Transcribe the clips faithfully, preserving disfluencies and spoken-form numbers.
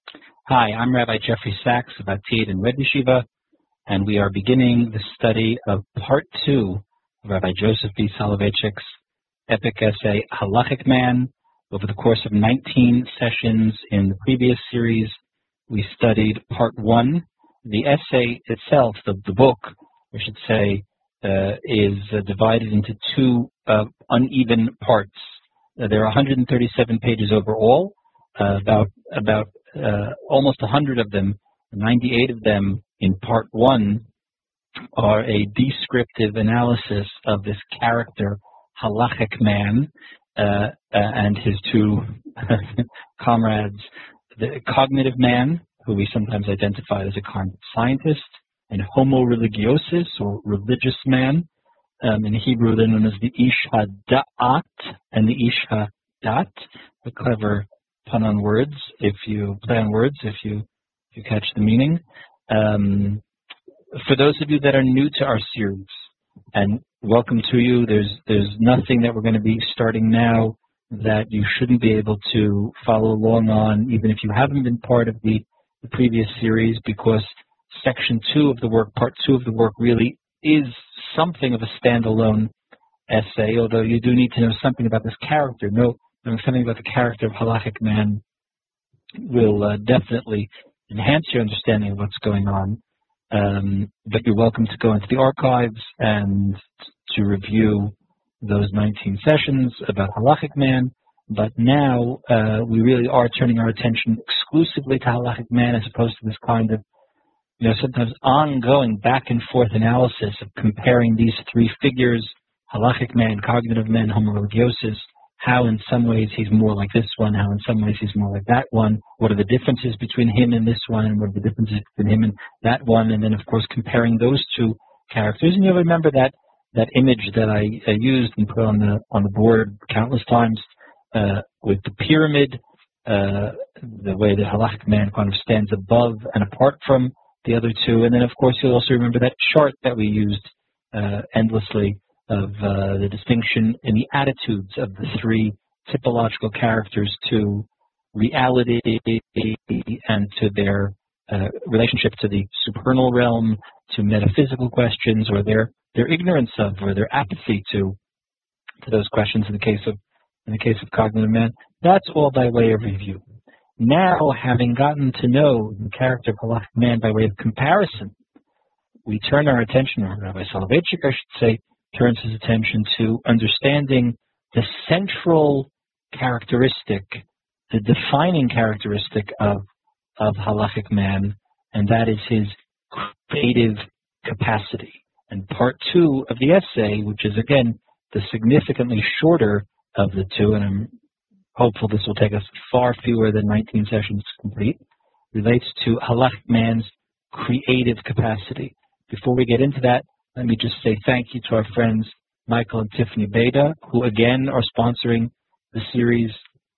Hi, I'm Rabbi Jeffrey Sachs of Atid and Red Yeshiva, and we are beginning the study of part two of Rabbi Joseph B. Soloveitchik's epic essay, Halachic Man. Over the course of nineteen sessions in the previous series, we studied part one. The essay itself, the, the book, I should say, uh, is uh, divided into two uh, uneven parts. Uh, there are one hundred thirty-seven pages overall, uh, about about Uh, almost one hundred of them, ninety-eight of them in part one, are a descriptive analysis of this character, Halachic Man, uh, uh, and his two comrades, the cognitive man, who we sometimes identify as a cognitive scientist, and Homo religiosus, or religious man, um, in Hebrew they're known as the Ish HaDa'at and the Ish HaDat, a clever pun on words, if you play on words, if you if you catch the meaning. Um, for those of you that are new to our series, and welcome to you, there's there's nothing that we're going to be starting now that you shouldn't be able to follow along on, even if you haven't been part of the, the previous series, because section two of the work, part two of the work, really is something of a standalone essay, although you do need to know something about this character. No, knowing something about the character of Halachic Man will uh, definitely enhance your understanding of what's going on. Um, but you're welcome to go into the archives and to review those nineteen sessions about Halachic Man. But now uh, we really are turning our attention exclusively to Halachic Man, as opposed to this kind of, you know, sometimes ongoing back and forth analysis of comparing these three figures, Halachic Man, cognitive man, Homo religiosus, how in some ways he's more like this one, how in some ways he's more like that one, what are the differences between him and this one, and what are the differences between him and that one, and then of course comparing those two characters. And you'll remember that that image that I, I used and put on the on the board countless times uh, with the pyramid, uh, the way that Halachic Man kind of stands above and apart from the other two. And then of course you'll also remember that chart that we used uh, endlessly of uh, the distinction in the attitudes of the three typological characters to reality and to their uh, relationship to the supernal realm, to metaphysical questions, or their their ignorance of, or their apathy to to those questions. In the case of in the case of cognitive man, that's all by way of review. Now, having gotten to know the character of Halachic Man by way of comparison, we turn our attention, or Rabbi Soloveitchik, I should say, turns his attention to understanding the central characteristic, the defining characteristic of, of Halachic Man, and that is his creative capacity. And part two of the essay, which is again the significantly shorter of the two, and I'm hopeful this will take us far fewer than nineteen sessions to complete, relates to Halachic Man's creative capacity. Before we get into that, let me just say thank you to our friends Michael and Tiffany Beda, who again are sponsoring the series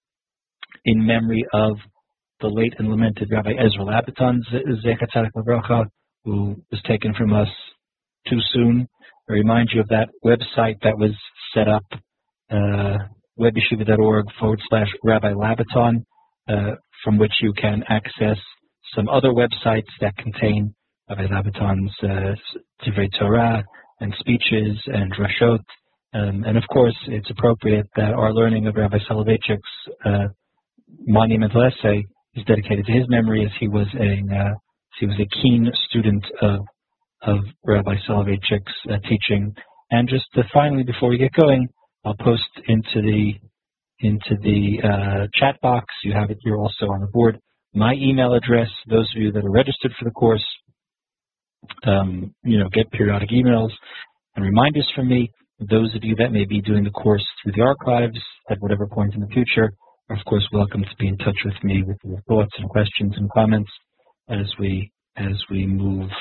in memory of the late and lamented Rabbi Ezra Labaton, Zecher Tzaddik Livracha, who was taken from us too soon. I remind you of that website that was set up, uh, webyeshiva.org forward slash Rabbi Labaton, uh, from which you can access some other websites that contain Rabbi Labaton's uh, Divrei Torah and speeches and drashot, um, and of course it's appropriate that our learning of Rabbi Soloveitchik's uh, monumental essay is dedicated to his memory, as he was a uh, he was a keen student of of Rabbi Soloveitchik's uh, teaching. And just to finally, before we get going, I'll post into the into the uh, chat box. You have it here also on the board. My email address. Those of you that are registered for the course, Um, you know, get periodic emails and reminders from me. Those of you that may be doing the course through the archives at whatever point in the future are, of course, welcome to be in touch with me with your thoughts and questions and comments as we as we move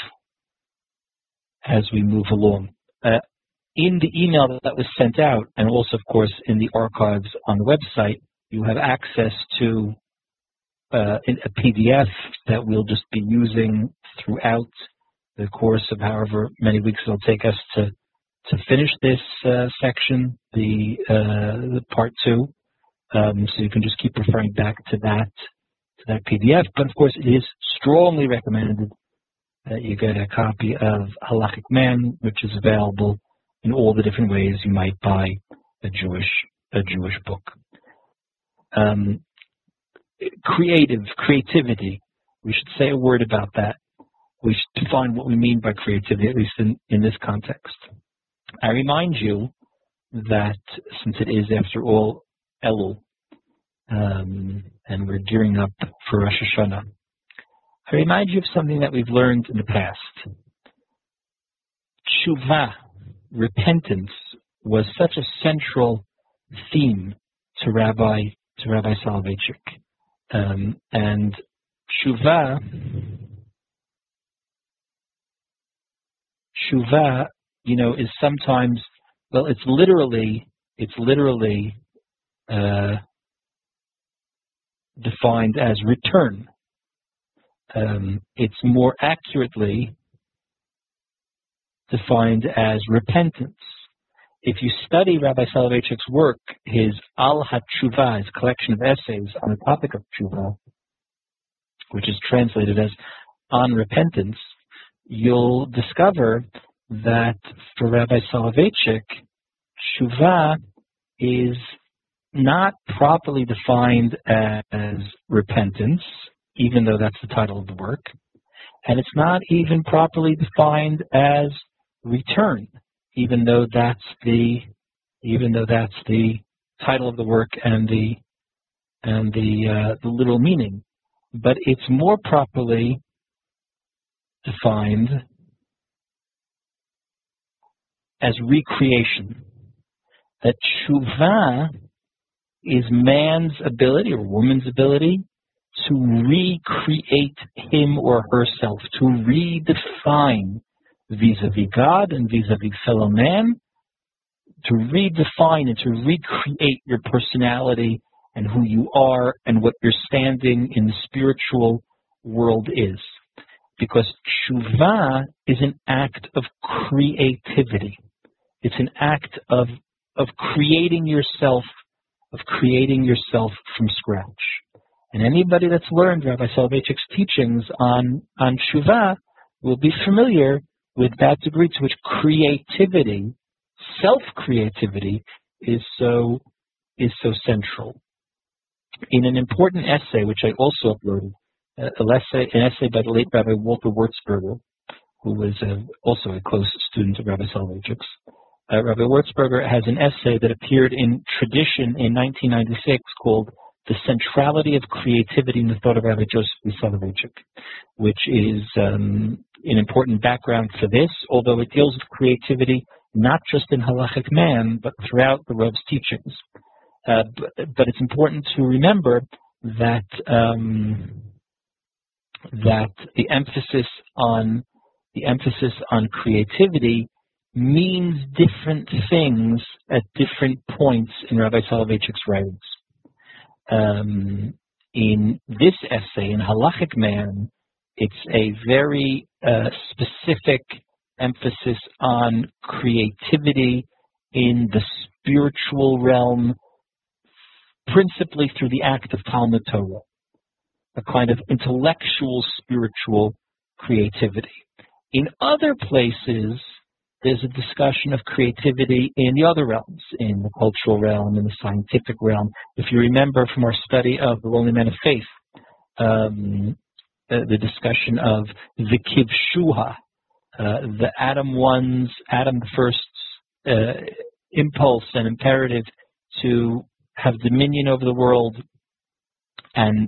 as we move along. Uh, in the email that was sent out, and also, of course, in the archives on the website, you have access to uh, a P D F that we'll just be using throughout the course of however many weeks it'll take us to to finish this uh, section, the, uh, the part two. Um, so you can just keep referring back to that to that P D F. But of course, it is strongly recommended that you get a copy of Halachic Man, which is available in all the different ways you might buy a Jewish a Jewish book. Um, creative, creativity. We should say a word about that. We should define what we mean by creativity, at least in, in this context. I remind you that since it is, after all, Elul, um, and we're gearing up for Rosh Hashanah, I remind you of something that we've learned in the past. Tshuva, repentance, was such a central theme to Rabbi to Rabbi Soloveitchik, um, and Tshuva, Tshuva, you know, is sometimes, well, it's literally, it's literally uh, defined as return. Um, it's more accurately defined as repentance. If you study Rabbi Soloveitchik's work, his Al HaTshuva, his collection of essays on the topic of Tshuva, which is translated as On Repentance, you'll discover that for Rabbi Soloveitchik, Tshuva is not properly defined as repentance, even though that's the title of the work, and it's not even properly defined as return, even though that's the even though that's the title of the work and the and the uh, the literal meaning. But it's more properly defined as recreation. That tshuva is man's ability or woman's ability to recreate him or herself, to redefine vis-a-vis God and vis-a-vis fellow man, to redefine and to recreate your personality and who you are and what your standing in the spiritual world is. Because tshuva is an act of creativity. It's an act of of creating yourself, of creating yourself from scratch. And anybody that's learned Rabbi Soloveitchik's teachings on, on tshuva will be familiar with that degree to which creativity, self-creativity, is so is so central. In an important essay, which I also uploaded, uh, an, essay, an essay by the late Rabbi Walter Wurzberger, who was uh, also a close student of Rabbi Soloveitchik's, uh, Rabbi Wurzberger has an essay that appeared in Tradition in nineteen ninety-six called The Centrality of Creativity in the Thought of Rabbi Joseph B. Soloveitchik, which is um, an important background for this, although it deals with creativity not just in Halachic Man, but throughout the Rav's teachings. Uh, but, but it's important to remember that um, that the emphasis on the emphasis on creativity means different things at different points in Rabbi Soloveitchik's writings. Um, in this essay, in Halachic Man, it's a very uh, specific emphasis on creativity in the spiritual realm, principally through the act of Talmud Torah, a kind of intellectual, spiritual creativity. In other places, there's a discussion of creativity in the other realms, in the cultural realm, in the scientific realm. If you remember from our study of the Lonely Man of Faith, um, the, the discussion of the Kivshuha, uh, the Adam one's, Adam the first's uh, impulse and imperative to have dominion over the world and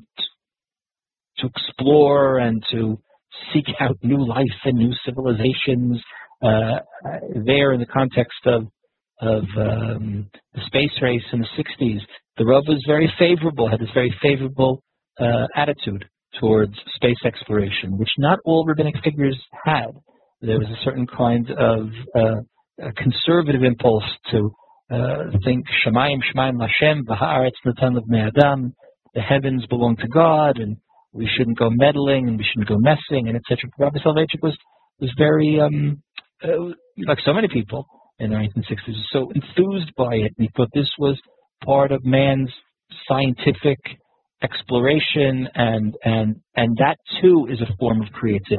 to explore and to seek out new life and new civilizations. Uh, there, in the context of of um, the space race in the sixties, the Rav was very favorable, had this very favorable uh, attitude towards space exploration, which not all rabbinic figures had. There was a certain kind of uh, a conservative impulse to uh, think Shemayim Shemayim Lashem V'ha'aretz Natan L'bnei Adam. The heavens belong to God, and we shouldn't go meddling, and we shouldn't go messing, and et cetera. Rabbi Soloveitchik was was very um, Uh, like so many people in the nineteen sixties, was so enthused by it, and he thought this was part of man's scientific exploration, and and and that too is a form of creativity.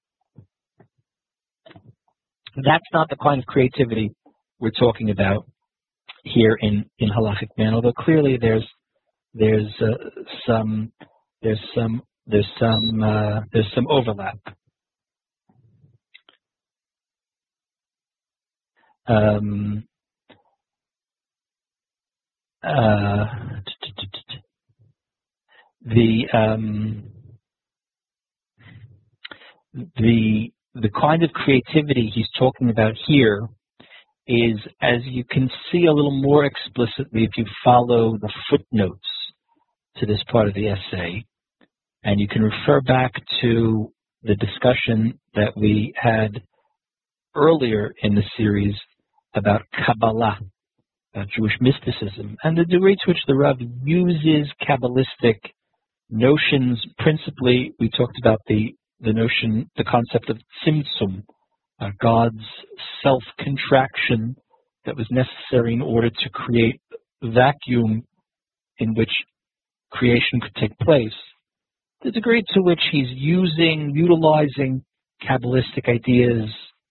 That's not the kind of creativity we're talking about here in in halachic man. Although clearly there's there's uh, some there's some there's some uh, there's some overlap. Um, uh, the um, the the kind of creativity he's talking about here is, as you can see a little more explicitly if you follow the footnotes to this part of the essay, and you can refer back to the discussion that we had earlier in the series about Kabbalah, about Jewish mysticism, and the degree to which the Rav uses Kabbalistic notions. Principally, we talked about the, the notion, the concept of tzimtzum, uh, God's self-contraction that was necessary in order to create a vacuum in which creation could take place. The degree to which he's using, utilizing Kabbalistic ideas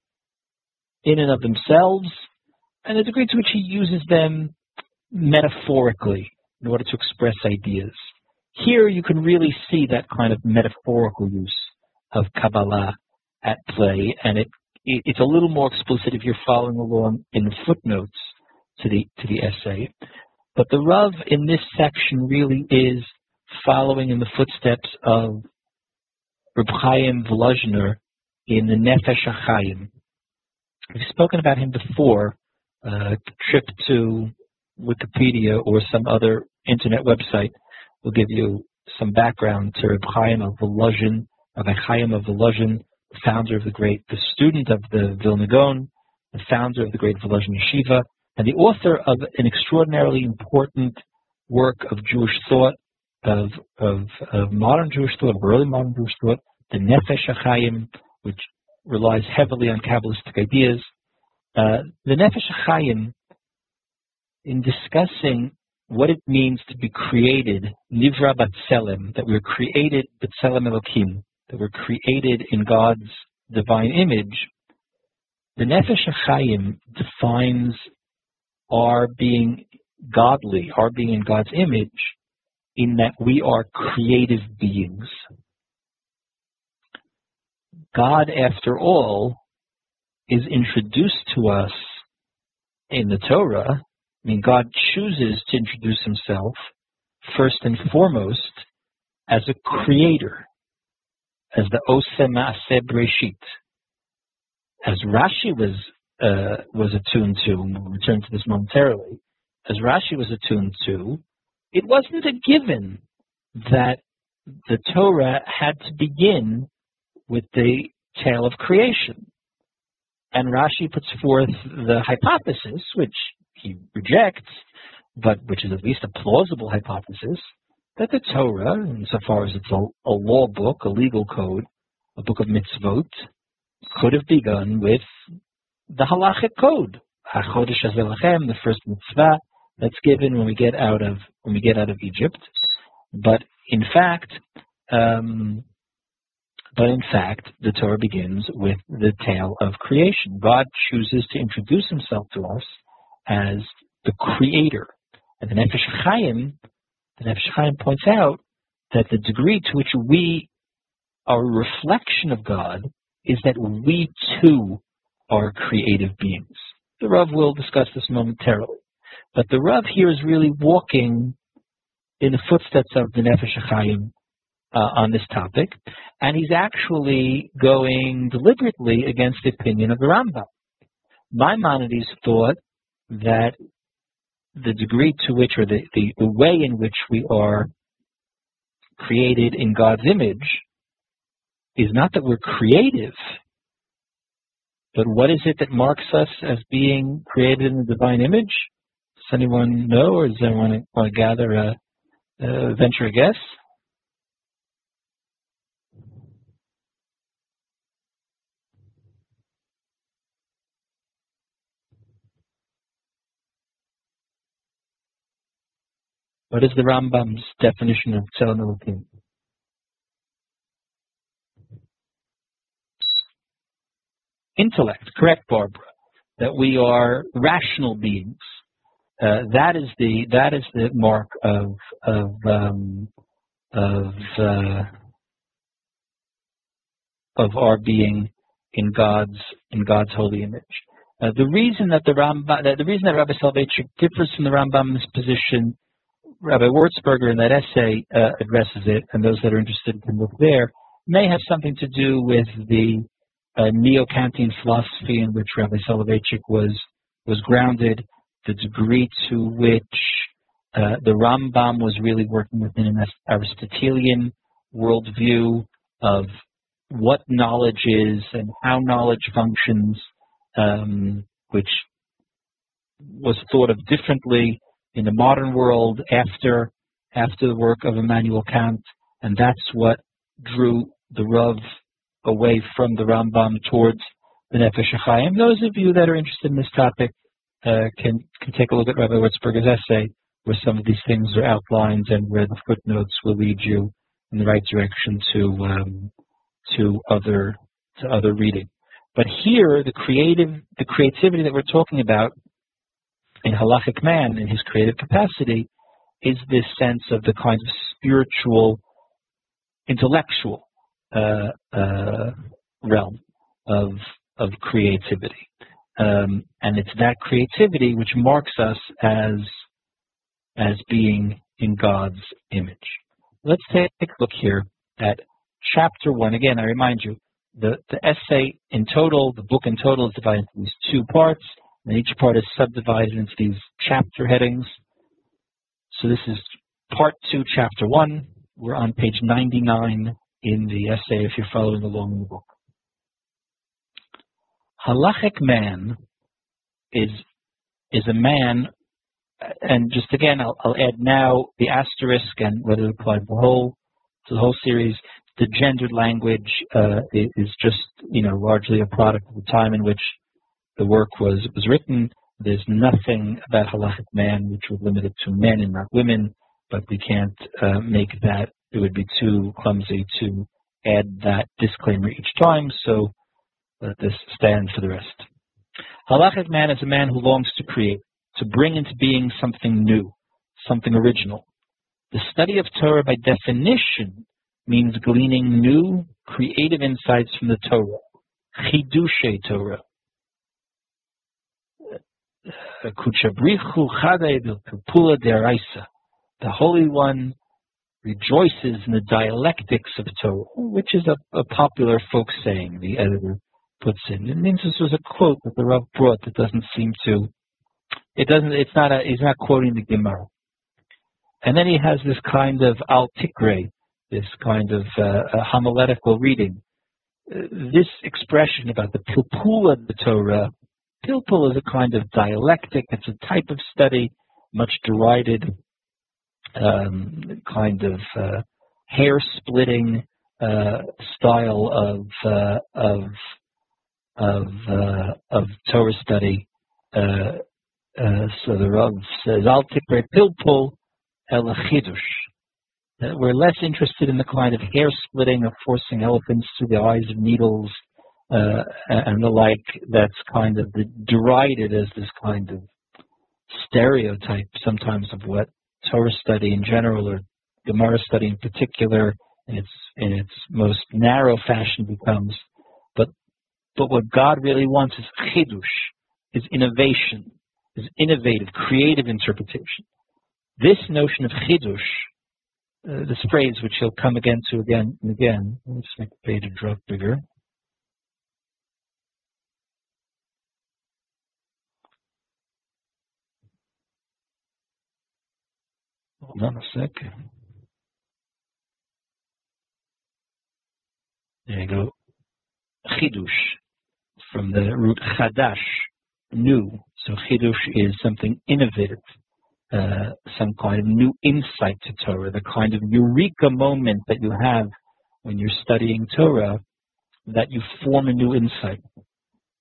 in and of themselves, and the degree to which he uses them metaphorically in order to express ideas. Here you can really see that kind of metaphorical use of Kabbalah at play, and it, it it's a little more explicit if you're following along in the footnotes to the to the essay. But the Rav in this section really is following in the footsteps of Reb Chaim Volozhiner in the Nefesh HaChaim. We've spoken about him before. A trip to Wikipedia or some other internet website will give you some background to Reb Chaim of Volozhin, Rabbi Chaim of Volozhin, the founder of the great, the student of the Vilna Gaon, the founder of the great Volozhin Yeshiva, and the author of an extraordinarily important work of Jewish thought, of, of, of modern Jewish thought, of early modern Jewish thought, the Nefesh HaChaim, which relies heavily on Kabbalistic ideas. Uh, the Nefesh HaChaim, in discussing what it means to be created, Nivra Batselem, that we're created Batselem Elokim, that we're created in God's divine image, the Nefesh HaChaim defines our being godly, our being in God's image, in that we are creative beings. God, after all, is introduced to us in the Torah. I mean, God chooses to introduce himself first and foremost as a creator, as the Oseh Maaseh Breshit. As Rashi was uh, was attuned to, and we'll return to this momentarily, as Rashi was attuned to, it wasn't a given that the Torah had to begin with the tale of creation. And Rashi puts forth the hypothesis, which he rejects, but which is at least a plausible hypothesis, that the Torah, insofar as it's a, a law book, a legal code, a book of mitzvot, could have begun with the halachic code, HaChodesh Hazeh Lachem, the first mitzvah that's given when we get out of when we get out of Egypt. But in fact, um, but in fact, the Torah begins with the tale of creation. God chooses to introduce himself to us as the creator. And the Nefesh Chaim, the Nefesh Chaim points out that the degree to which we are a reflection of God is that we too are creative beings. The Rav will discuss this momentarily. But the Rav here is really walking in the footsteps of the Nefesh Chaim uh, on this topic, and he's actually going deliberately against the opinion of the Rambam. Maimonides thought that the degree to which, or the, the, the way in which we are created in God's image is not that we're creative, but what is it that marks us as being created in the divine image? Does anyone know, or does anyone want to gather a, a venture a guess? What is the Rambam's definition of Tzelem Elokim? Intellect, correct, Barbara. That we are rational beings. Uh, that is the that is the mark of of um, of uh, of our being in God's in God's holy image. Uh, the reason that the Rambam, that the reason that Rabbi Soloveitchik differs from the Rambam's position, Rabbi Wurzberger in that essay uh, addresses it, and those that are interested can look there, may have something to do with the uh, neo-Kantian philosophy in which Rabbi Soloveitchik was was grounded, the degree to which uh, the Rambam was really working within an Aristotelian worldview of what knowledge is and how knowledge functions, um, which was thought of differently in the modern world after after the work of Immanuel Kant, and that's what drew the Rav away from the Rambam towards the Nefesh HaChaim. Those of you that are interested in this topic uh, can can take a look at Rabbi Wurzberger's essay, where some of these things are outlined and where the footnotes will lead you in the right direction to um, to other to other reading. But here, the creative the creativity that we're talking about in halachic man, in his creative capacity, is this sense of the kind of spiritual, intellectual uh, uh, realm of of creativity, um, and it's that creativity which marks us as as being in God's image. Let's take a look here at chapter one. Again, I remind you, the the essay in total, the book in total, is divided into these two parts. And each part is subdivided into these chapter headings. So this is part two, chapter one. We're on page ninety-nine in the essay if you're following along in the book. Halachic man is is a man, and just again, I'll, I'll add now the asterisk and whether it applies to the whole to the whole series. The gendered language uh, is just, you know, largely a product of the time in which the work was, was written. There's nothing about halachic man which would limit it to men and not women, but we can't uh, make that. It would be too clumsy to add that disclaimer each time, so let this stand for the rest. Halachic man is a man who longs to create, to bring into being something new, something original. The study of Torah by definition means gleaning new, creative insights from the Torah, chidushay Torah. The Holy One rejoices in the dialectics of Torah, which is a, a popular folk saying, the editor puts in. It means this was a quote that the Rav brought that doesn't seem to, it doesn't, it's not a, he's not quoting the Gemara. And then he has this kind of al tikre, this kind of uh, a homiletical reading. Uh, this expression about the pilpul of the Torah, pilpul is a kind of dialectic. It's a type of study, much derided, um, kind of uh, hair-splitting uh, style of uh, of of uh, of Torah study. Uh, uh, so the Rav says, "Al tikre pilpul el chidush." We're less interested in the kind of hair-splitting of forcing elephants through the eyes of needles uh, and the like. That's kind of the, derided as this kind of stereotype sometimes of what Torah study in general or Gemara study in particular in its in its most narrow fashion becomes. But but what God really wants is chidush, is innovation, is innovative, creative interpretation. This notion of chidush, Uh, this phrase, which he'll come again to again and again. Let's make the page a drop bigger. Hold on a sec. There you go. Chidush, from the root chadash, new. So chidush is something innovative. Uh, some kind of new insight to Torah, the kind of eureka moment that you have when you're studying Torah, that you form a new insight.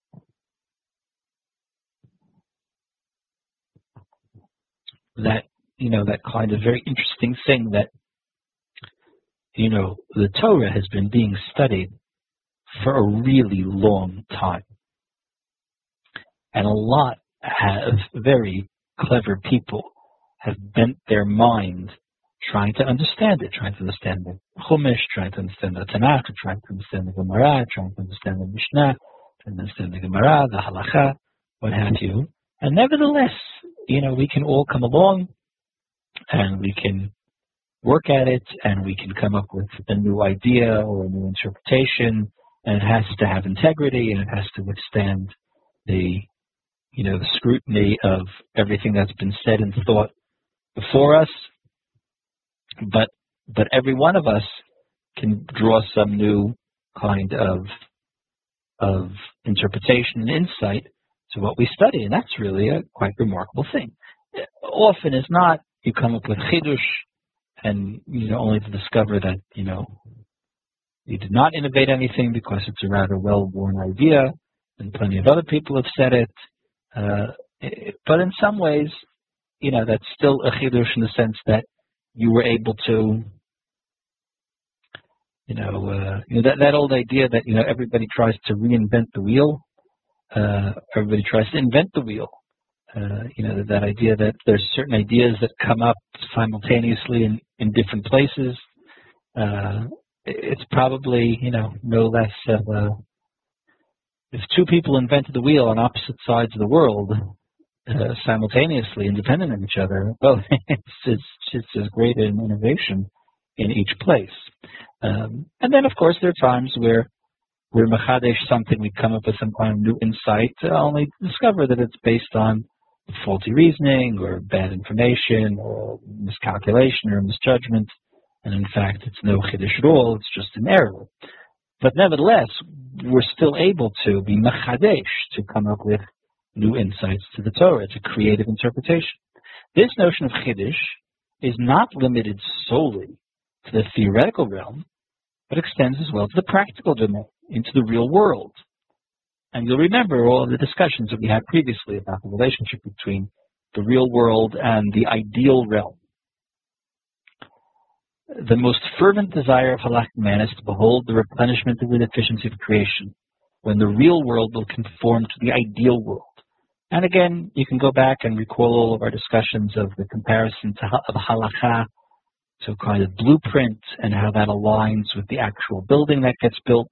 That you know, that kind of very interesting thing that, you know, the Torah has been being studied for a really long time. And a lot of very clever people have bent their mind trying to understand it, trying to understand the Chumash, trying to understand the Tanakh, trying to understand the Gemara, trying to understand the Mishnah, trying to understand the Gemara, the Halacha, what have you. And nevertheless, you know, we can all come along and we can work at it and we can come up with a new idea or a new interpretation, and it has to have integrity and it has to withstand the, you know, the scrutiny of everything that's been said and thought before us. But but every one of us can draw some new kind of of interpretation and insight to what we study, and that's really a quite remarkable thing. Often as not, you come up with chidush, and you know, only to discover that you know you did not innovate anything because it's a rather well-worn idea, and plenty of other people have said it. Uh, but in some ways, you know, that's still a chidush in the sense that you were able to, you know, uh, you know that, that old idea that, you know, everybody tries to reinvent the wheel. Uh, everybody tries to invent the wheel. Uh, you know, that, that idea that there's certain ideas that come up simultaneously in, in different places. Uh, it's probably, you know, no less of a, if two people invented the wheel on opposite sides of the world, Uh, simultaneously, independent of each other, well, it's, it's just as great an innovation in each place. Um, and then, of course, there are times where we're machadesh something, we come up with some kind of new insight, uh, only to discover that it's based on faulty reasoning or bad information or miscalculation or misjudgment, and in fact, it's no chiddush at all, it's just an error. But nevertheless, we're still able to be machadesh, to come up with new insights to the Torah. It's a creative interpretation. This notion of Chiddush is not limited solely to the theoretical realm, but extends as well to the practical domain, into the real world. And you'll remember all of the discussions that we had previously about the relationship between the real world and the ideal realm. The most fervent desire of halachic man is to behold the replenishment of the deficiency of creation, when the real world will conform to the ideal world. And again, you can go back and recall all of our discussions of the comparison to, of halakha to a kind of blueprint and how that aligns with the actual building that gets built.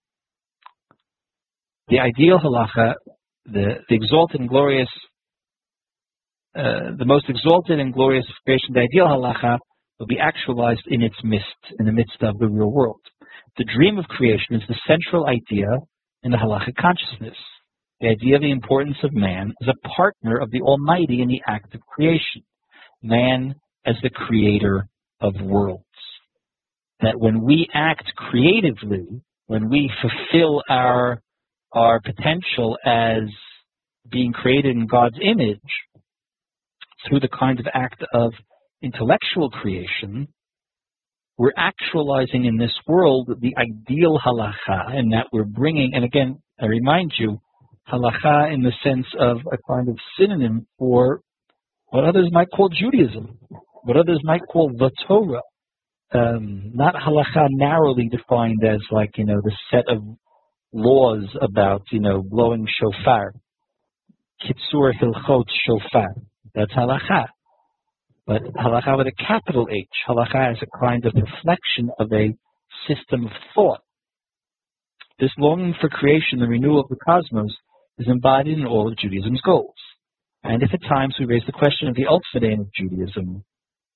The ideal halakha, the, the exalted and glorious, uh, the most exalted and glorious creation, the ideal halakha, will be actualized in its midst, in the midst of the real world. The dream of creation is the central idea in the halachic consciousness. The idea of the importance of man as a partner of the Almighty in the act of creation. Man as the creator of worlds. That when we act creatively, when we fulfill our, our potential as being created in God's image, through the kind of act of intellectual creation, we're actualizing in this world the ideal halakha, and that we're bringing, and again, I remind you, halakha in the sense of a kind of synonym for what others might call Judaism, what others might call the Torah. Um, not halakha narrowly defined as like, you know, the set of laws about, you know, blowing shofar. Kitzur hilchot shofar. That's halakha. But halakha with a capital H. Halakha is a kind of reflection of a system of thought. This longing for creation, the renewal of the cosmos, is embodied in all of Judaism's goals. And if at times we raise the question of the ultimate aim of Judaism,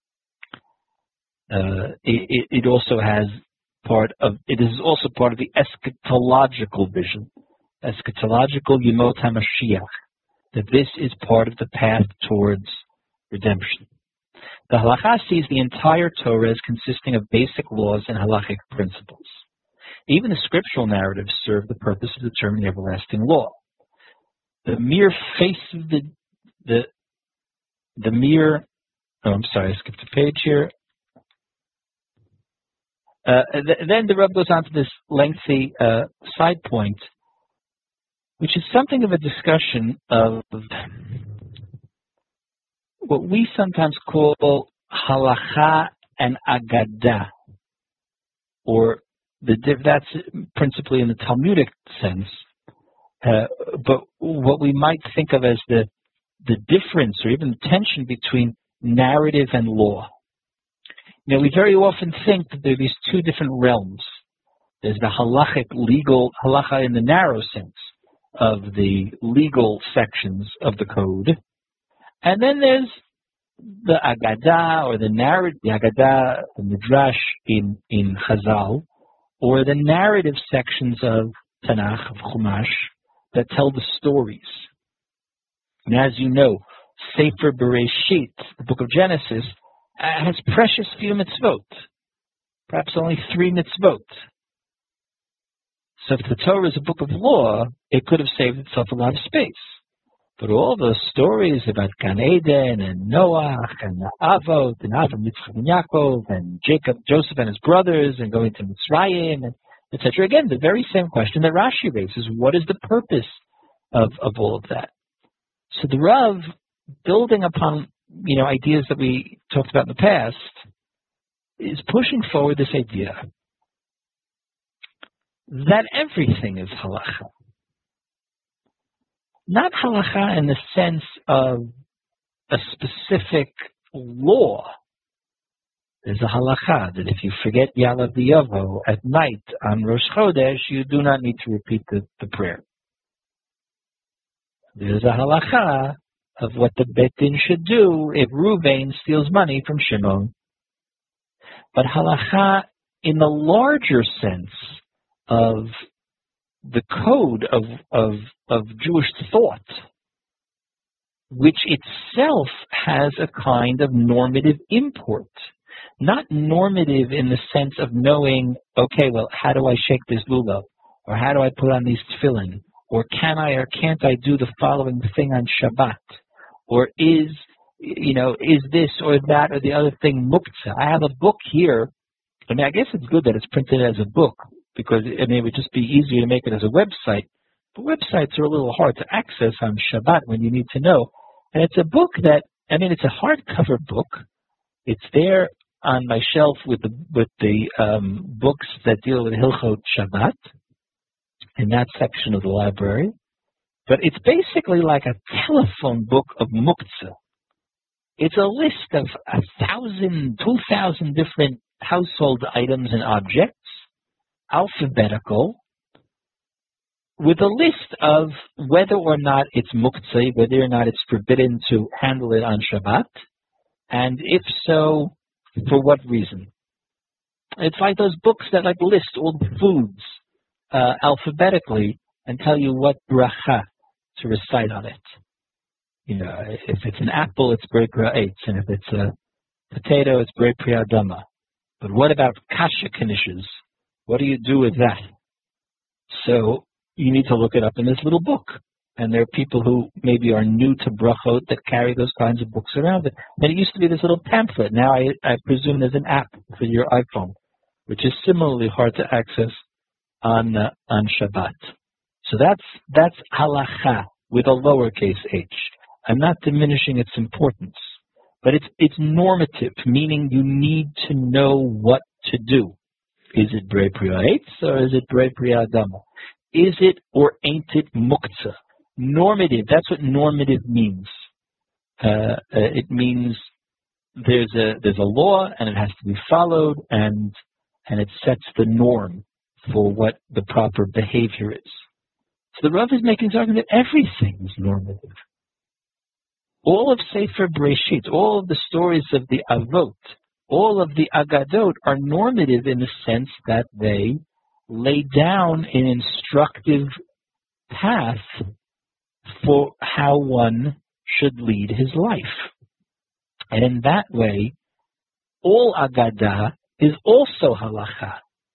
uh, it, it also has part of, it is also part of the eschatological vision, eschatological Yemot HaMashiach, that this is part of the path towards redemption. The halakha sees the entire Torah as consisting of basic laws and halachic principles. Even the scriptural narratives serve the purpose of determining everlasting law. The mere face of the, the, the mere, oh, I'm sorry, I skipped a page here. Uh, th- then the Rebbe goes on to this lengthy uh, side point, which is something of a discussion of what we sometimes call halacha and agada, or the that's principally in the Talmudic sense, uh, but what we might think of as the the difference or even the tension between narrative and law. You know, we very often think that there are these two different realms. There's the halachic legal, halacha in the narrow sense of the legal sections of the code, and then there's the agada or the narrative, the agada, the midrash in in Chazal, or the narrative sections of Tanakh, of Chumash, that tell the stories. And as you know, Sefer Bereshit, the book of Genesis, has precious few mitzvot, perhaps only three mitzvot. So if the Torah is a book of law, it could have saved itself a lot of space. But all those stories about Gan Eden and Noah and Avot and Avram, Yitzchak and Yaakov and Jacob, Joseph and his brothers and going to Mitzrayim, and et cetera. Again, the very same question that Rashi raises: what is the purpose of, of all of that? So the Rav, building upon you know ideas that we talked about in the past, is pushing forward this idea that everything is halacha. Not halacha in the sense of a specific law. There's a halacha that if you forget Yalav V'Yavo at night on Rosh Chodesh, you do not need to repeat the, the prayer. There's a halacha of what the Beit Din should do if Reuven steals money from Shimon. But halacha in the larger sense of the code of, of, of Jewish thought, which itself has a kind of normative import. Not normative in the sense of knowing, okay, well, how do I shake this lulav? Or how do I put on these tefillin? Or can I or can't I do the following thing on Shabbat? Or is, you know, is this or that or the other thing muktzah? I have a book here. I mean, I guess it's good that it's printed as a book, because I mean, it would just be easier to make it as a website. But websites are a little hard to access on Shabbat when you need to know. And it's a book that, I mean, it's a hardcover book. It's there on my shelf with the with the um, books that deal with Hilchot Shabbat in that section of the library. But it's basically like a telephone book of muktzah. It's a list of a thousand, two thousand different household items and objects, alphabetical, with a list of whether or not it's muktzah, whether or not it's forbidden to handle it on Shabbat, and if so, for what reason. It's like those books that like list all the foods uh, alphabetically and tell you what bracha to recite on it. You know, if it's an apple, it's Brei Priya Eitz, and if it's a potato, it's Brei Priya Adama. But what about kasha knishes? What do you do with that? So you need to look it up in this little book. And there are people who maybe are new to brachot that carry those kinds of books around. And it used to be this little pamphlet. Now I, I presume there's an app for your iPhone, which is similarly hard to access on uh, on Shabbat. So that's that's halacha with a lowercase h. I'm not diminishing its importance, but it's it's normative, meaning you need to know what to do. Is it Brei Priya Eitz or is it Brei Priya Adama? Is it or ain't it muktzah? Normative, that's what normative means. Uh, uh, it means there's a there's a law and it has to be followed, and and it sets the norm for what the proper behavior is. So the Rav is making this argument that everything is normative. All of Sefer Bereshit, all of the stories of the Avot, all of the Agadot are normative in the sense that they lay down an instructive path for how one should lead his life. And in that way, all Agadah is also halacha.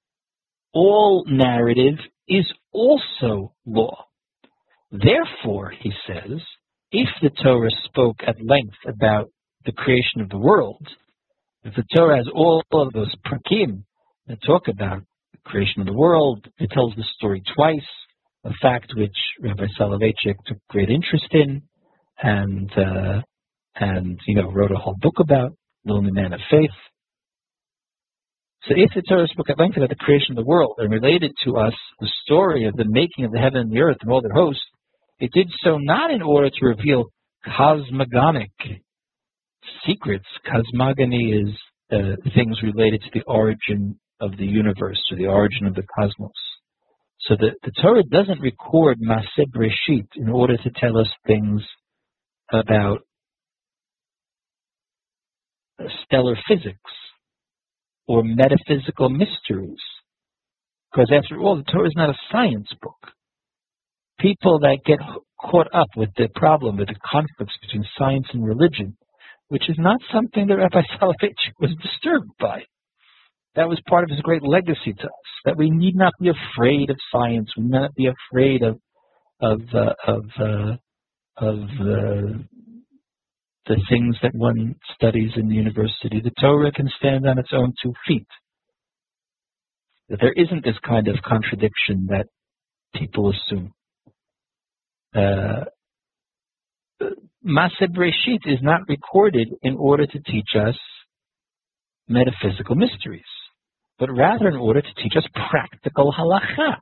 All narrative is also law. Therefore, he says, if the Torah spoke at length about the creation of the world, if the Torah has all of those prakim that talk about the creation of the world, it tells the story twice, a fact which Rabbi Soloveitchik took great interest in, and uh, and, you know, wrote a whole book about, The Lonely Man of Faith. So if the Torah spoke at length about the creation of the world and related to us the story of the making of the heaven and the earth and all their hosts, it did so not in order to reveal cosmogonic secrets. Cosmogony is uh, things related to the origin of the universe, or the origin of the cosmos. So the, the Torah doesn't record Maaseh Bereshit in order to tell us things about stellar physics or metaphysical mysteries. Because after all, the Torah is not a science book. People that get caught up with the problem, with the conflicts between science and religion, which is not something that Rabbi Soloveitchik was disturbed by. That was part of his great legacy to us, that we need not be afraid of science. We need not be afraid of of uh, of uh, of uh, the things that one studies in the university. The Torah can stand on its own two feet. That there isn't this kind of contradiction that people assume. Uh, Maaseh Bereshit is not recorded in order to teach us metaphysical mysteries, but rather in order to teach us practical halacha.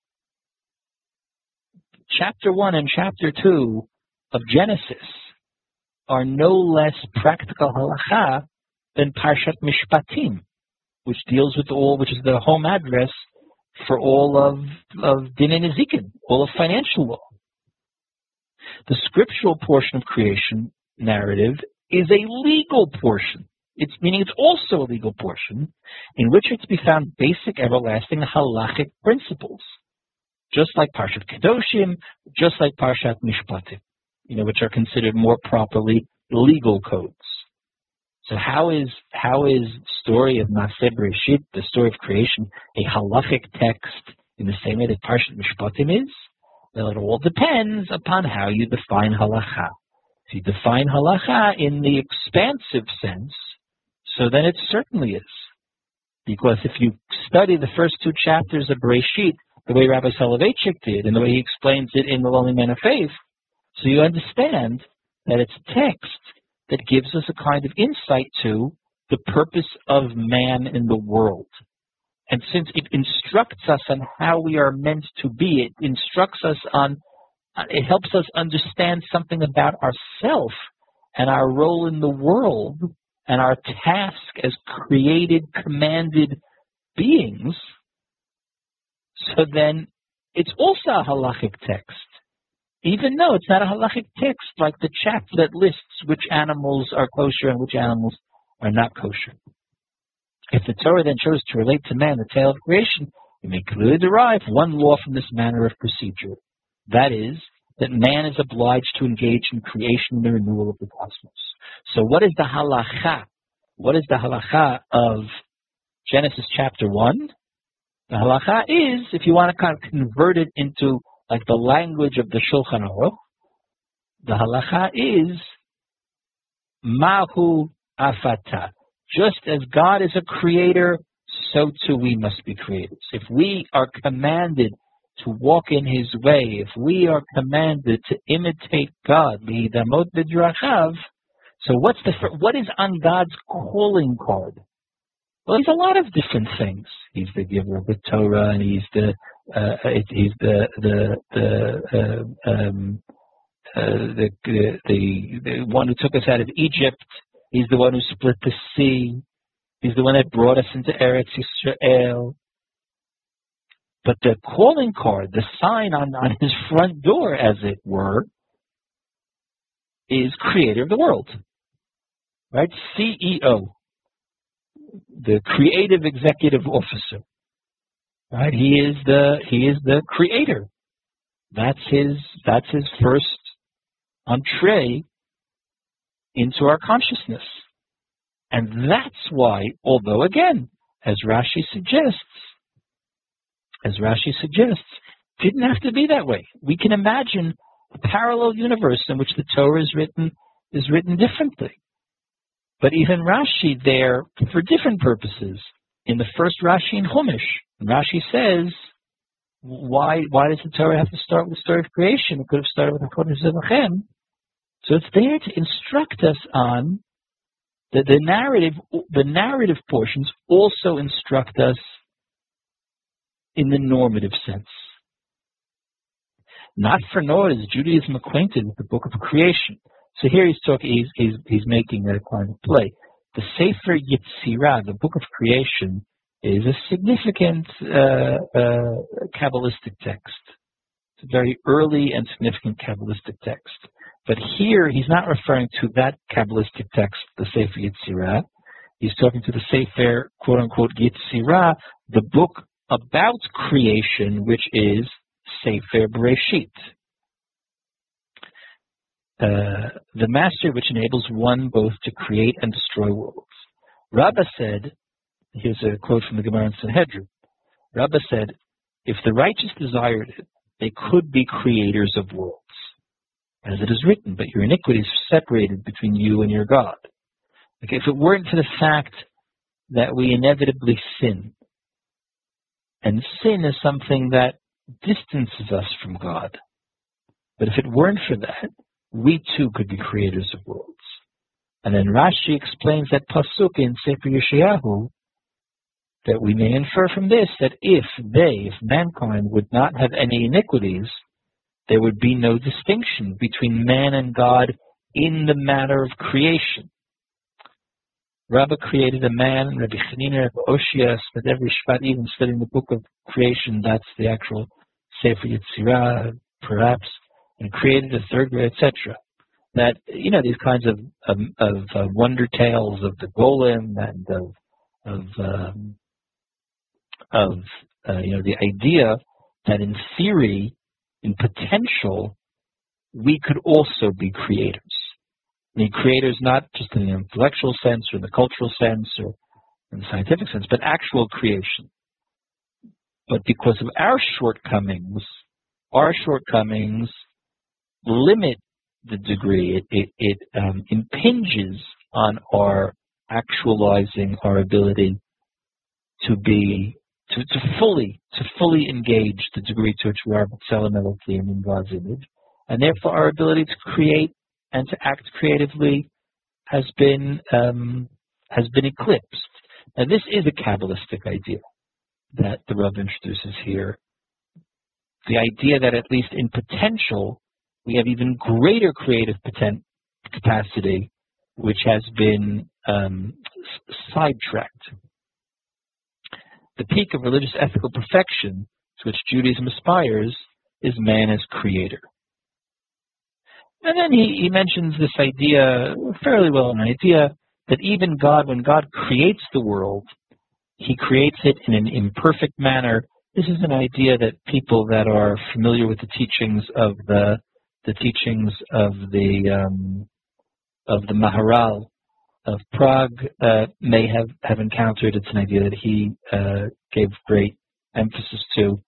Chapter one and chapter two of Genesis are no less practical halacha than Parshat Mishpatim, which deals with all, which is the home address for all of, of Din and Nezikin, all of financial law. The scriptural portion of creation narrative is a legal portion. It's meaning it's also a legal portion in which are to be found basic, everlasting halachic principles, just like Parshat Kedoshim, just like Parshat Mishpatim, you know, which are considered more properly legal codes. So how is how is the story of Maaseh Bereshit, the story of creation, a halachic text in the same way that Parshat Mishpatim is? Well, it all depends upon how you define halacha. If you define halacha in the expansive sense, so then it certainly is. Because if you study the first two chapters of Bereshit the way Rabbi Soloveitchik did, and the way he explains it in The Lonely Man of Faith, so you understand that it's text that gives us a kind of insight to the purpose of man in the world. And since it instructs us on how we are meant to be, it instructs us on, it helps us understand something about ourselves and our role in the world and our task as created, commanded beings, so then it's also a halachic text. Even though it's not a halachic text like the chapter that lists which animals are kosher and which animals are not kosher. If the Torah then chose to relate to man the tale of creation, we may clearly derive one law from this manner of procedure. That is, that man is obliged to engage in creation and the renewal of the cosmos. So what is the halacha? What is the halacha of Genesis chapter one? The halacha is, if you want to kind of convert it into like the language of the Shulchan Aruch, the halacha is mahu afata. Just as God is a creator, so too we must be creators. If we are commanded to walk in His way, if we are commanded to imitate God, l'hidamot b'drachav, so what's the what is on God's calling card? Well, He's a lot of different things. He's the giver of the Torah, and He's the uh, He's the the the uh, um, uh, the, the the the one who took us out of Egypt. He's the one who split the sea. He's the one that brought us into Eretz Yisrael. But the calling card, the sign on, on His front door, as it were, is Creator of the world. Right? C E O. The Creative Executive Officer. Right? He is the he is the creator. That's his that's his first entree into our consciousness. And that's why, although again, as Rashi suggests, as Rashi suggests, it didn't have to be that way. We can imagine a parallel universe in which the Torah is written is written differently. But even Rashi there, for different purposes, in the first Rashi in Chumash, Rashi says, why why does the Torah have to start with the story of creation? It could have started with the Chodesh Zevachem. So it's there to instruct us on the, the narrative. The narrative portions also instruct us in the normative sense. Not for naught is Judaism acquainted with the book of creation. So here he's talking. He's he's, he's making a kind of play. The Sefer Yetzirah, the book of creation, is a significant uh, uh, Kabbalistic text. It's a very early and significant Kabbalistic text. But here he's not referring to that Kabbalistic text, the Sefer Yetzirah. He's talking to the Sefer, quote-unquote, Yetzirah, the book about creation, which is Sefer Bereshit. Uh, the master which enables one both to create and destroy worlds. Rabbah said, here's a quote from the Gemara in Sanhedrin, Rabbah said, if the righteous desired it, they could be creators of worlds. As it is written, but your iniquity is separated between you and your God. Like if it weren't for the fact that we inevitably sin, and sin is something that distances us from God, but if it weren't for that, we too could be creators of worlds. And then Rashi explains that pasuk in Sefer Yeshayahu, that we may infer from this that if they, if mankind would not have any iniquities, there would be no distinction between man and God in the matter of creation. Rabbah created a man, Rabbi Chanina, Rabbi Oshia, that every Shvat, even studying the book of creation, that's the actual Sefer Yetzirah, perhaps, and created a third grade, et cetera. That, you know, these kinds of um, of uh, wonder tales of the golem and of of um, of uh, you know, the idea that in theory, in potential, we could also be creators. I mean, creators not just in the intellectual sense or the cultural sense or in the scientific sense, but actual creation. But because of our shortcomings, our shortcomings limit the degree. It it, it um, impinges on our actualizing our ability to be to, to fully to fully engage the degree to which we are B'Tselem Elokim in God's image, and therefore our ability to create and to act creatively has been um, has been eclipsed. Now this is a Kabbalistic idea that the Rav introduces here. The idea that at least in potential we have even greater creative poten- capacity, which has been um, s- sidetracked. The peak of religious ethical perfection to which Judaism aspires is man as creator. And then he, he mentions this idea, fairly well an idea, that even God, when God creates the world, he creates it in an imperfect manner. This is an idea that people that are familiar with the teachings of the the teachings of the um, of the Maharal of Prague uh, may have, have encountered. It's an idea that he uh, gave great emphasis to,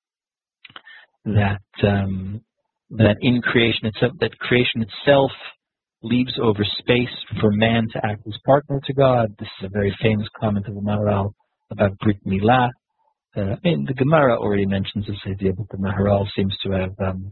that um, that in creation itself, that creation itself leaves over space for man to act as partner to God. This is a very famous comment of the Maharal about Brit Milah. Uh, I mean, the Gemara already mentions this idea, but the Maharal seems to have um,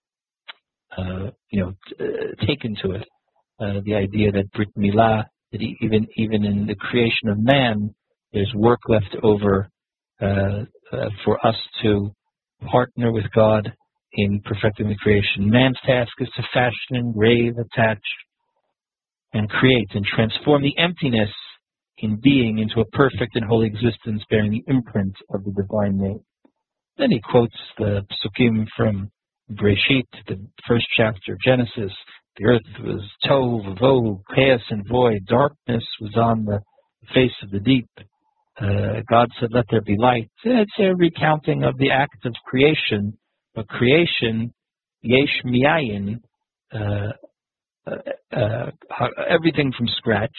uh, you know t- uh, taken to it uh, the idea that Brit Milah, that even even in the creation of man, there's work left over uh, uh, for us to partner with God in perfecting the creation. Man's task is to fashion, engrave, attach, and create, and transform the emptiness in being into a perfect and holy existence bearing the imprint of the divine name. Then he quotes the psukim from Bereshit, the first chapter of Genesis. The earth was tohu vavohu, chaos and void. Darkness was on the face of the deep. Uh, God said, "Let there be light." It's a recounting of the act of creation. But creation, yesh miyayin, uh, uh, uh, everything from scratch,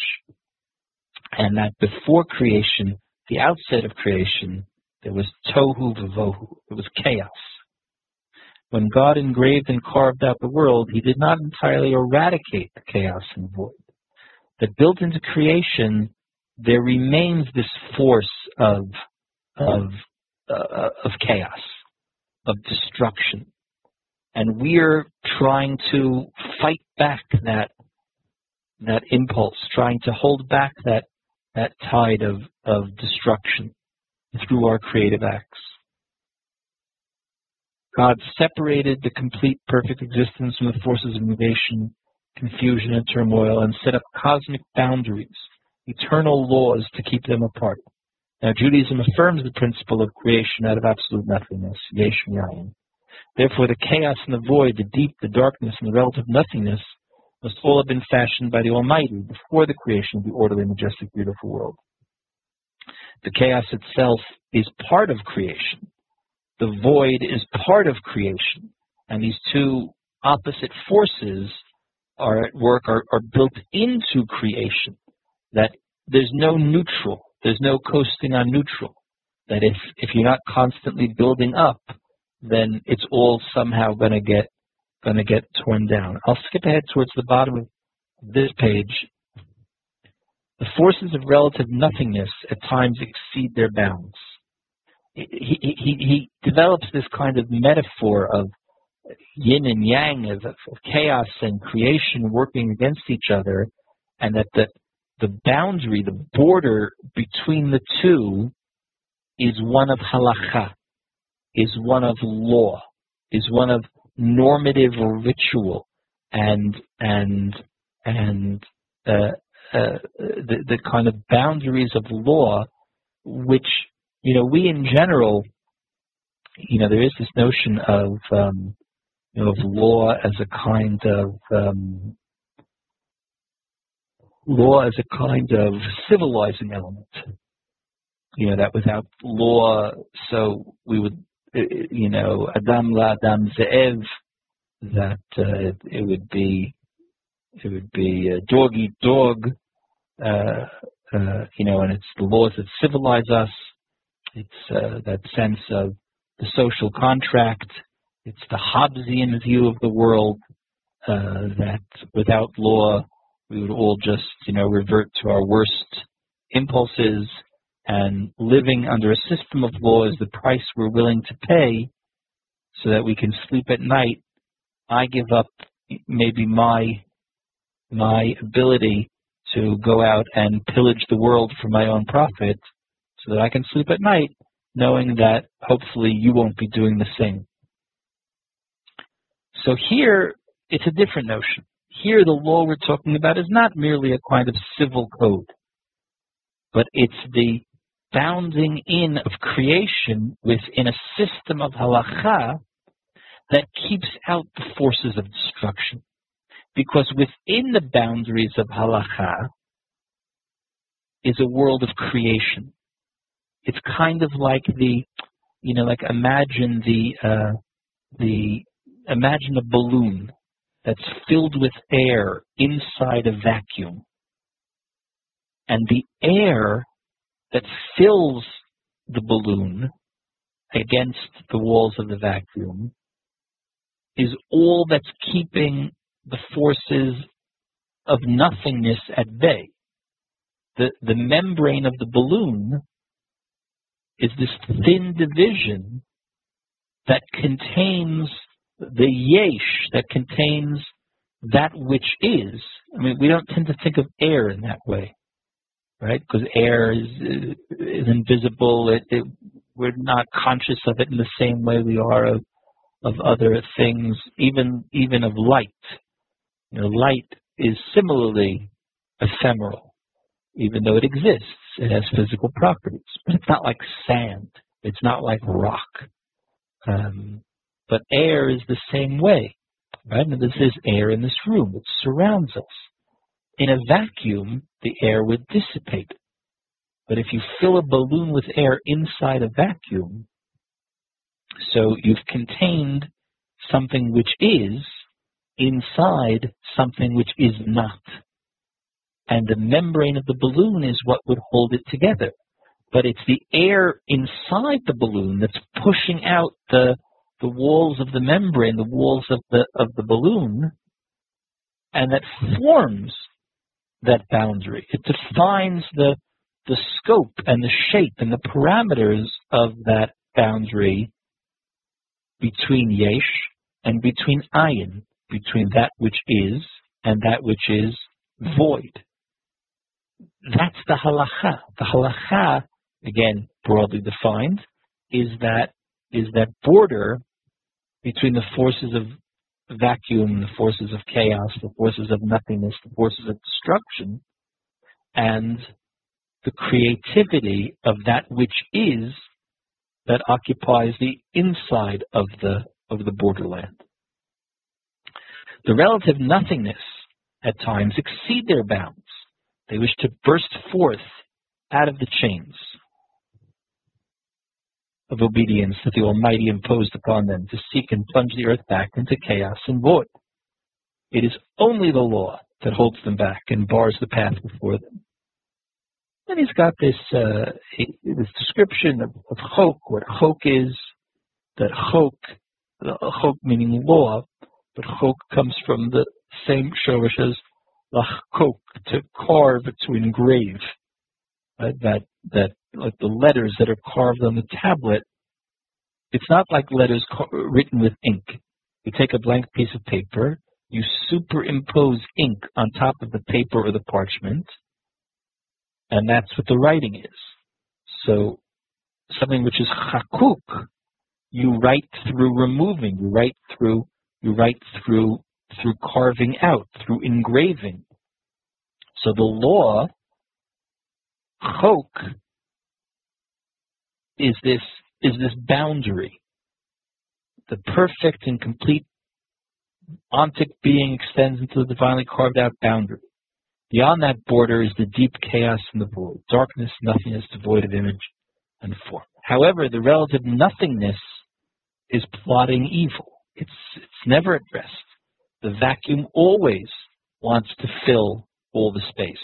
and that before creation, the outset of creation, there was tohu vavohu. It was chaos. When God engraved and carved out the world, he did not entirely eradicate the chaos and void. But built into creation, there remains this force of of uh, of chaos, of destruction. and we're trying to fight back that that impulse, trying to hold back that that tide of, of destruction through our creative acts. God separated the complete perfect existence from the forces of negation, confusion, and turmoil, and set up cosmic boundaries, eternal laws to keep them apart. Now, Judaism affirms the principle of creation out of absolute nothingness, yesh v'yayin. Therefore, the chaos and the void, the deep, the darkness, and the relative nothingness must all have been fashioned by the Almighty before the creation of the orderly, majestic, beautiful world. The chaos itself is part of creation. The void is part of creation. And these two opposite forces are at work, are, are built into creation. That there's no neutral. There's no coasting on neutral. That if, if you're not constantly building up, then it's all somehow going to get going to get torn down. I'll skip ahead towards the bottom of this page. The forces of relative nothingness at times exceed their bounds. He, he, he, he develops this kind of metaphor of yin and yang, of, of chaos and creation working against each other, and that the, the boundary, the border between the two is one of halakha, is one of law, is one of normative or ritual, and and and uh, uh, the the kind of boundaries of law, which, you know, we in general, you know, there is this notion of um, you know, of law as a kind of um, law as a kind of civilizing element. You know, that without law, so we would, you know, Adam la Adam ze'ev, that uh, it, it would be, it would be a dog eat dog, uh, uh, you know, and it's the laws that civilize us. It's uh, that sense of the social contract. It's the Hobbesian view of the world, uh, that without law, we would all just, you know, revert to our worst impulses. And living under a system of law is the price we're willing to pay so that we can sleep at night. I give up maybe my my ability to go out and pillage the world for my own profit so that I can sleep at night knowing that hopefully you won't be doing the same. So here, it's a different notion. Here, the law we're talking about is not merely a kind of civil code, but it's the bounding in of creation within a system of halakha that keeps out the forces of destruction. Because within the boundaries of halakha is a world of creation. It's kind of like the, you know, like imagine the, uh, the, imagine a balloon that's filled with air inside a vacuum. And the air that fills the balloon against the walls of the vacuum is all that's keeping the forces of nothingness at bay. The, the membrane of the balloon is this thin division that contains the yesh, that contains that which is. I mean, we don't tend to think of air in that way, right? Because air is, is invisible. It, it, we're not conscious of it in the same way we are of, of other things, even even of light. You know, light is similarly ephemeral, even though it exists. It has physical properties, but it's not like sand. It's not like rock. Um, but air is the same way, right? And this is air in this room. It surrounds us. In a vacuum, the air would dissipate. But if you fill a balloon with air inside a vacuum, so you've contained something which is inside something which is not. And the membrane of the balloon is what would hold it together. But it's the air inside the balloon that's pushing out the the walls of the membrane, the walls of the of the balloon, and that forms that boundary. It defines the the scope and the shape and the parameters of that boundary between yesh and between ayin, between that which is and that which is void. That's the halacha. The halacha, again, broadly defined, is that is that border between the forces of vacuum, the forces of chaos, the forces of nothingness, the forces of destruction, and the creativity of that which is that occupies the inside of the of the borderland. The relative nothingness at times exceed their bounds. They wish to burst forth out of the chains of obedience that the Almighty imposed upon them to seek and plunge the earth back into chaos and void. It is only the law that holds them back and bars the path before them. And he's got this uh, this description of, of chok, what chok is, that chok, chok meaning law, but chok comes from the same shorish as lachkok, to carve, to engrave. Right? That that like the letters that are carved on the tablet, it's not like letters ca- written with ink. You take a blank piece of paper, you superimpose ink on top of the paper or the parchment, and that's what the writing is. So something which is chakuk, you write through removing, you write through, you write through through carving out, through engraving. So the law, chok, is this is this boundary. The perfect and complete ontic being extends into the divinely carved out boundary. Beyond that border is the deep chaos and the void, darkness, nothingness, devoid of image and form. However, the relative nothingness is plotting evil. It's it's never at rest. The vacuum always wants to fill all the space.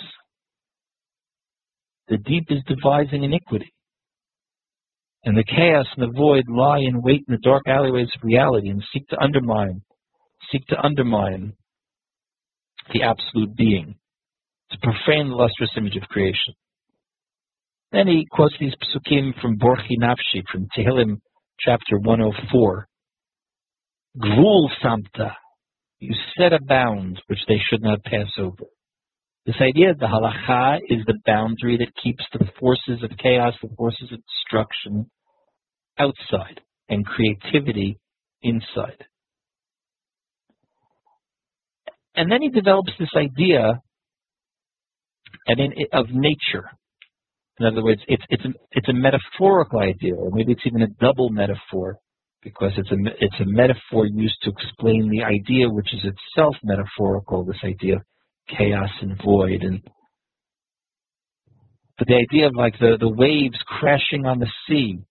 The deep is devising iniquity. And the chaos and the void lie in wait in the dark alleyways of reality and seek to undermine, seek to undermine the absolute being, to profane the lustrous image of creation. Then he quotes these psukim from Borchi Nafshi, from Tehillim chapter one oh four. Gvul samta, you set a bound which they should not pass over. This idea of the halacha is the boundary that keeps the forces of chaos, the forces of destruction outside, and creativity inside. And then he develops this idea and in, of nature. In other words, it's it's a, it's a metaphorical idea, or maybe it's even a double metaphor, because it's a it's a metaphor used to explain the idea, which is itself metaphorical. This idea of chaos and void, and but the idea of like the, the waves crashing on the sea,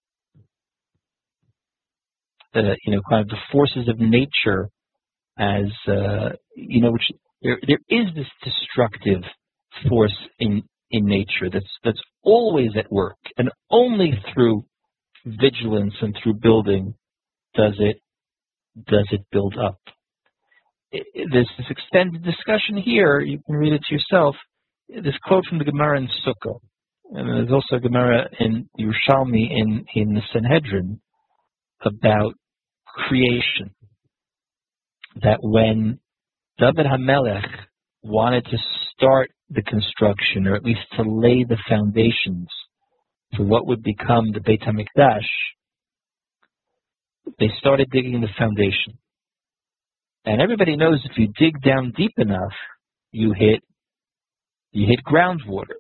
the you know kind of the forces of nature, as uh, you know, which there there is this destructive force in in nature that's that's always at work, and only through vigilance and through building does it does it build up. There's this extended discussion here. You can read it to yourself. This quote from the Gemara in Sukkah, and there's also a Gemara in Yerushalmi in in the Sanhedrin about creation. That when David HaMelech wanted to start the construction, or at least to lay the foundations for what would become the Beit HaMikdash, they started digging the foundation. And everybody knows if you dig down deep enough, you hit you hit groundwater.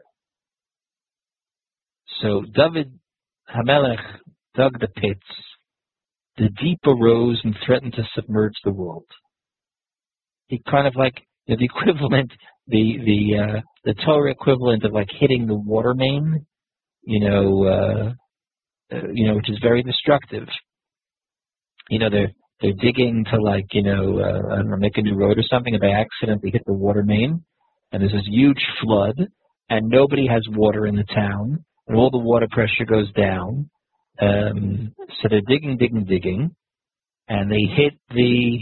So David HaMelech dug the pits. The deep arose and threatened to submerge the world. He kind of like you know, the equivalent, the the uh, the Torah equivalent of like hitting the water main, you know, uh, uh, you know, which is very destructive. You know, they're they're digging to like you know, uh, I don't know, make a new road or something, and they accidentally hit the water main, and there's this huge flood, and nobody has water in the town, and all the water pressure goes down. Um, so they're digging, digging, digging, and they hit the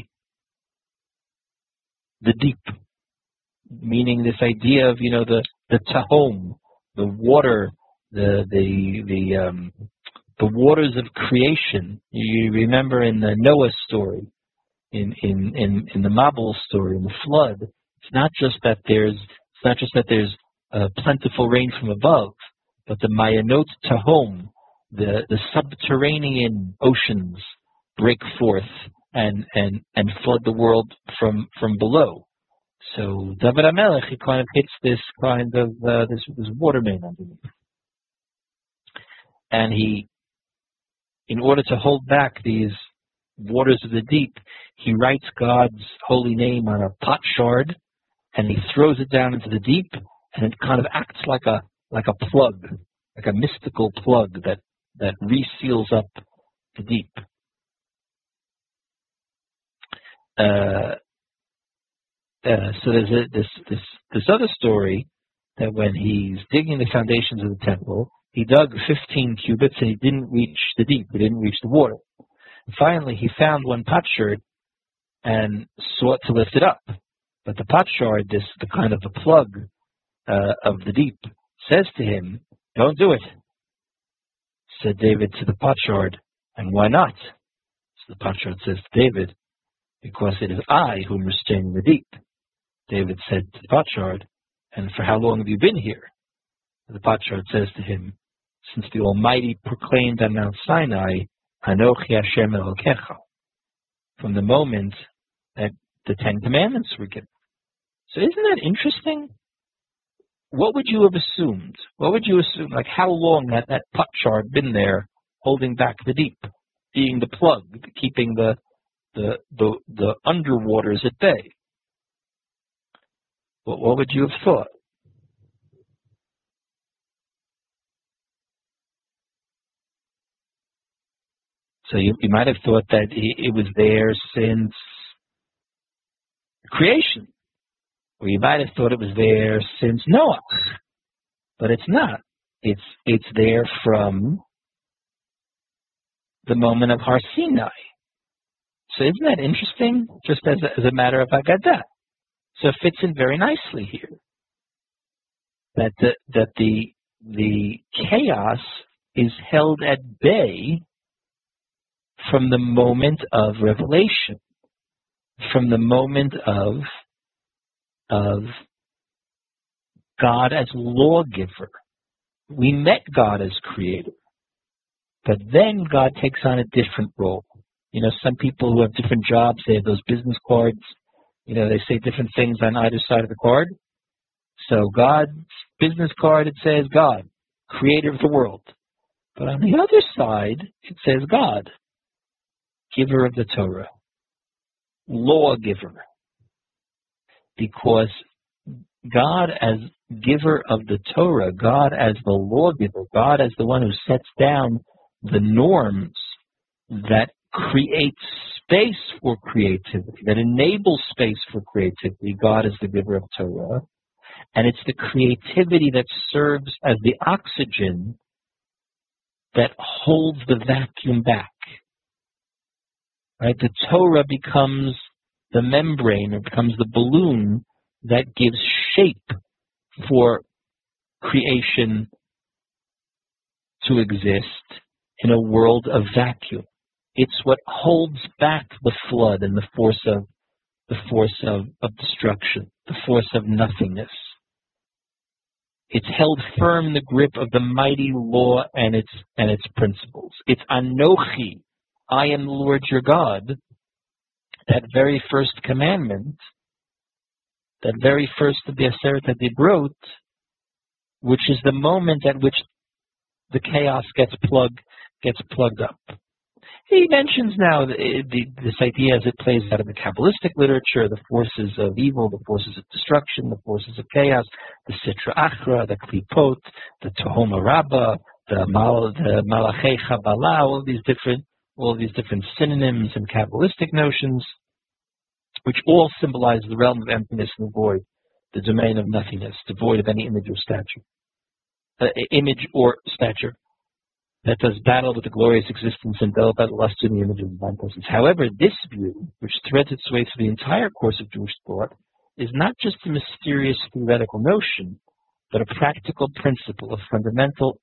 the deep, meaning this idea of you know the the tahom, the water, the the the um, the waters of creation. You remember in the Noah story in in in, in the Mabul story, in the flood, it's not just that there's it's not just that there's uh, plentiful rain from above, but the Mayanot Tahom, the the subterranean oceans break forth and and and flood the world from from below. So David HaMelech, he kind of hits this kind of uh, this this water main underneath, and he, in order to hold back these waters of the deep, he writes God's holy name on a pot shard, and he throws it down into the deep, and it kind of acts like a like a plug, like a mystical plug that that reseals up the deep. Uh, uh, so there's a, this this this other story that when he's digging the foundations of the temple, he dug fifteen cubits and he didn't reach the deep. He didn't reach the water. Finally, he found one potsherd and sought to lift it up. But the potsherd, this the kind of the plug uh, of the deep, says to him, "Don't do it." Said David to the potsherd, "And why not?" So the potsherd says to David, "Because it is I who am restraining the deep." David said to the potsherd, "And for how long have you been here?" The potsherd says to him, "Since the Almighty proclaimed on Mount Sinai, Anochi Hashem Elokecha," from the moment that the Ten Commandments were given. So isn't that interesting? What would you have assumed? What would you assume? Like how long had that potsherd been there, holding back the deep, being the plug, keeping the the the, the underwaters at bay? What, what would you have thought? So you, you might have thought that it, it was there since creation. Or you might have thought it was there since Noah. But it's not. It's it's there from the moment of Har Sinai. So isn't that interesting? Just as a, as a matter of Haggadah. So it fits in very nicely here. That the that the the chaos is held at bay from the moment of revelation, from the moment of of God as lawgiver. We met God as creator, but then God takes on a different role. You know, some people who have different jobs, they have those business cards. You know, they say different things on either side of the card. So God's business card, it says God, creator of the world. But on the other side, it says God, giver of the Torah, lawgiver. Because God as giver of the Torah, God as the lawgiver, God as the one who sets down the norms that create space for creativity, that enables space for creativity. God is the giver of Torah. And it's the creativity that serves as the oxygen that holds the vacuum back. Right? The Torah becomes the membrane, or becomes the balloon that gives shape for creation to exist in a world of vacuum. It's what holds back the flood and the force of the force of, of destruction, the force of nothingness. It's held firm in the grip of the mighty law and its and its principles. It's Anochi, I am the Lord your God. That very first commandment, that very first of the Aseret HaDibrot, which is the moment at which the chaos gets plugged gets plugged up. He mentions now the, the, this idea as it plays out in the Kabbalistic literature, the forces of evil, the forces of destruction, the forces of chaos, the Sitra Achra, the Klipot, the Tohoma Rabbah, the, Mal, the Malachei Chabbalah, all these different all these different synonyms and Kabbalistic notions, which all symbolize the realm of emptiness and the void, the domain of nothingness, devoid of any image or stature, uh, image or stature, that does battle with the glorious existence and enveloped by the lust in the image of divine presence. However, this view, which threads its way through the entire course of Jewish thought, is not just a mysterious theoretical notion, but a practical principle, a fundamental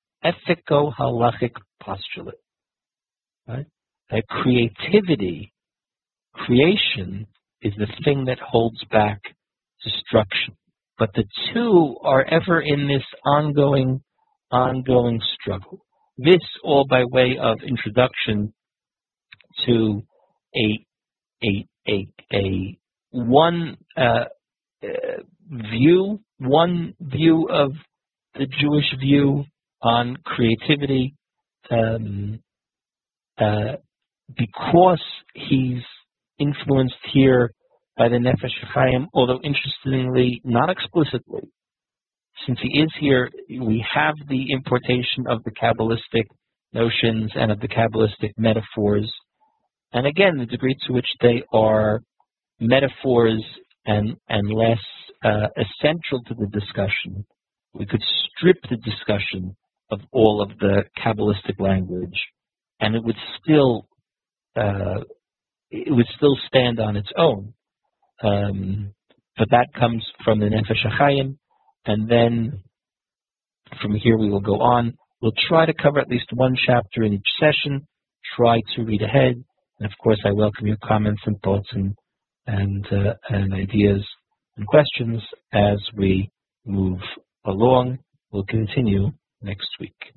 ethico-halachic postulate. Right? That creativity creation is the thing that holds back destruction. But the two are ever in this ongoing, ongoing struggle. This all by way of introduction to a a a a one uh, uh, view, one view of the Jewish view on creativity, um, uh, because he's influenced here by the Nefesh Chaim, although interestingly, not explicitly. Since he is here, we have the importation of the Kabbalistic notions and of the Kabbalistic metaphors. And again, the degree to which they are metaphors and, and less uh, essential to the discussion, we could strip the discussion of all of the Kabbalistic language, and it would still uh, it would still stand on its own. Um, but that comes from the Nefesh HaChaim, and then from here we will go on. We'll try to cover at least one chapter in each session, try to read ahead, and of course I welcome your comments and thoughts and and, uh, and ideas and questions as we move along. We'll continue next week.